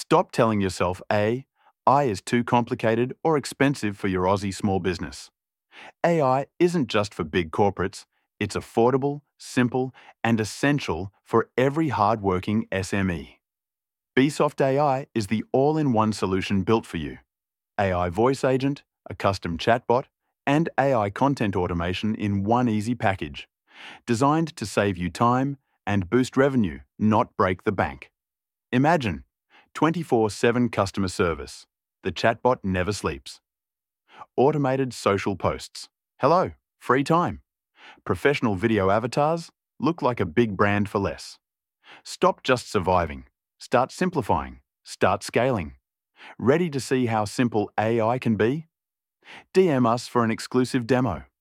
Stop telling yourself AI is too complicated or expensive for your Aussie small business. AI isn't just for big corporates, it's affordable, simple, and essential for every hard-working SME. BSoft AI is the all-in-one solution built for you. AI voice agent, a custom chatbot, and AI content automation in one easy package, designed to save you time and boost revenue, not break the bank. Imagine 24/7 customer service. The chatbot never sleeps. Automated social posts. Hello, free time. Professional video avatars. Look like a big brand for less. Stop just surviving. Start simplifying. Start scaling. Ready to see how simple AI can be? DM us for an exclusive demo.